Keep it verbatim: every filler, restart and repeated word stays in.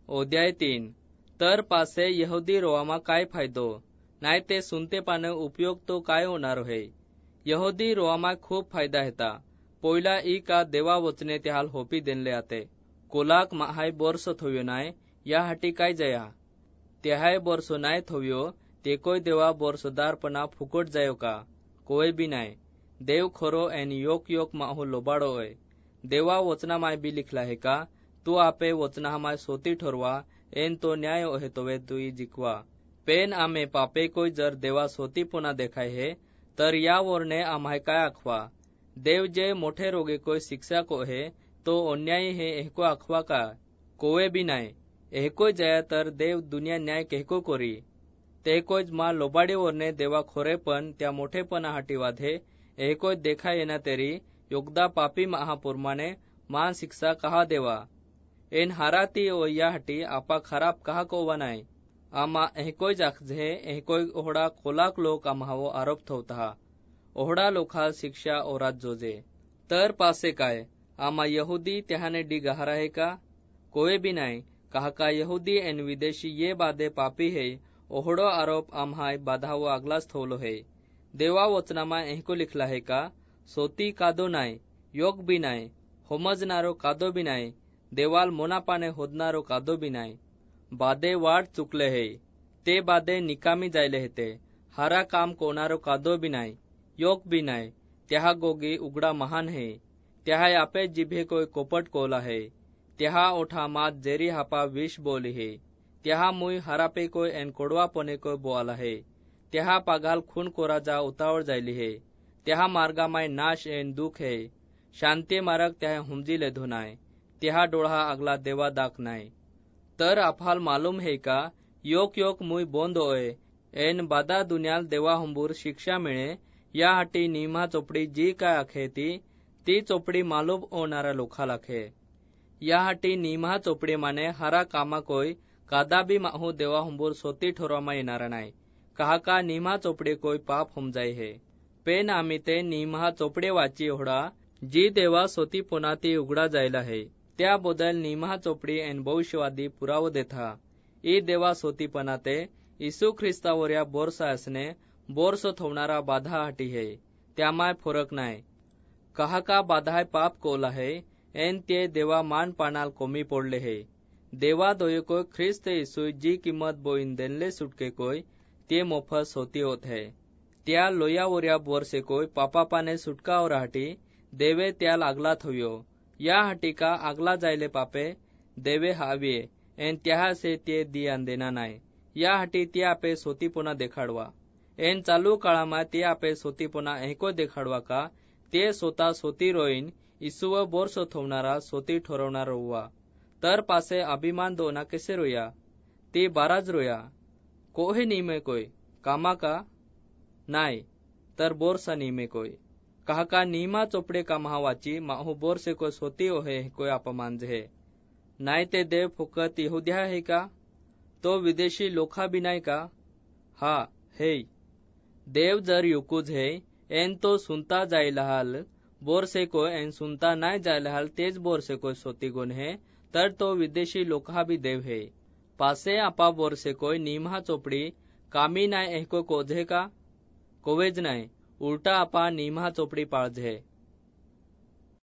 अध्याय तीन। तर पासे यहुदी रोवामा काय फायदो, नाही ते सुनते पाने उपयोग तो काय होणार है। यहुदी रोवामा खूप फायदा हेता। पोयला ई का देवा वचने ते हाल होपी देनले आते। कोलाक माहाय बोरसो थव्यो नाय, या हाटी काय जया। त्याहाय बोरसो नाय थव्यो, ते कोय देवा बोरसोदारपणा फुकट जायो का, कोय बी नाय। देव खरो एन योक योक माहो लोबाड़ो है। देवा वचना माय भी लिखला है का, तू आपे वचना हमाय सोती ठरवा, एन तो न्याय ओहे तोवे तुई जिकवा। पेन आमे पापे कोय जर देवा सोती पुना देखाय है, तर या वरने आम्हाय काय आखवा। देव जे मोठे रोगे कोय शिक्षा को है, तो अन्यायी है एहको आखवा का, कोवे भी नाय। एहको जया तर देव दुनिया न्याय कहको कोरी। तेहकोज मा लोबाडे वरने देवा खोरेपण त्या मोठेपणा हाटी वाधे, एहको देखा येना तेरी योगदा पापी महापुरमाने मान शिक्षा कहा देवा। एन हाराती ओ या हटी आपा खराब कहा कोवा नाय। आमा एहकोय जाखजे एहकोय ओहडा कोलाक लोक आम्हावो आरोप थवता। ओहडा लोखा शिक्षा ओरात जोजे। तर पासे काय, आमा यहुदी त्याहाने डी गहारा है का, कोई भी नाय। कहा का यहुदी एन विदेशी ये बादे पापी है, ओहडो आरोप आम्हाय बाधावो आगलाच थवलो है। देवा वचनामा एहको लिखला है का, सोती कादो नाय, योग भी नाय, होमजनारो कादो भी नाय, देवाल मोनापाने होदनारो कादो भी नाय। बादे वाट चुकले है, ते बादे निकामी जायले हेते। हारा काम कोणारो कादो भी नाय, योग भी नाय, त्याहा गोगी उगडा महान है। त्याहा आपे जिभे कोय कोपट कोला है, त्याहा ओठा मात जेरी हापा विष बोली है। त्याहा मुई हारापे कोय एन कोडवा पने कोय बोआला है। त्याहा पागाल खून कोरा जा उतावळ जायली है। त्याहा मार्गा माय नाश एन दुख है। शांति मार्ग त्याहा हुमजी ले धोनाय, त्याहा डोळा अगला देवा दाक नाय। तर आपहाल मालूम है का, योक योक मुई बोंद ओए, एन बादा दुनियाल देवा हुंबूर शिक्षा मिळे, या हाटी नियमा चोपडी जी काय आखे ती, ती चोपडी मालूम ओनारा लोखा लाखे। या हाटी नियमा चोपडी माने हारा कामा कोय कादा भी माहू देवा हुंबूर सोती ठोरवामा येणारा नाय। कहा का नियमा चोपडी कोय पाप हम जाय है। पेन आम्ही ते नियमा चोपडे वाची ओहडा, जी देवा सोती पुनाती उगडा जायला है, त्या बदल नियमा चोपडी एन भविष्यवादी पुरावो देथा। ई देवा सोती पनाते यीशु ख्रिस्तावरया बोरसा असने बोरसो थवणारा बाधा हाटी है, त्यामाय फरक नाय। कहा का बाधाय पाप कोला है, एन ते देवा मान पानाल कोमी पडले है। देवा दोये कोय ख्रिस्त यीशु जी किंमत बोईन देनले सुटके कोय, ते मोफत सोती होत है। त्या लोयावरया बोरसे कोय पापा पाने सुटका और हाटी, देवे त्याल आगला थव्यो। या हाटी का आगला जायले पापे, देवे हाविये, एन त्याहा से ते दियान देना नाय। या हाटी ते आपे सोतीपुना देखाडवा। एन चालू काळामा ते आपे सोतीपुना एहको देखाडवा का, ते स्वतः सोती रोईन, ईसुव बोरसो थवणारा सोती ठरवणार रोवा। तर पासे अभिमान दोना कैसे रोया, ते बाराज रोया। कोहे नीमे कोय, कामा का, नाय, तर बोरसा नीमे कोय। कहा का नीमा चोपडे का महावाची माहू बोरसे कोय सोती ओहे कोय अपमान जे। नाय ते देव फुकत यहुद्या है का, तो विदेशी लोखा भी नाय का, हा है। देव जर युकुज है, एन तो सुनता जायला हाल, बोरसे को एन सुनता नाय जायला हाल तेज बोरसे को सोती गुण है, तर तो विदेशी लोखा भी देव है। पासे आपा बोरसे कोय नीमहा चोपडी कामी नाय एहको कोझे का, कोवेज नाय, उल्टा आपा नीमहा चोपडी पाळजे।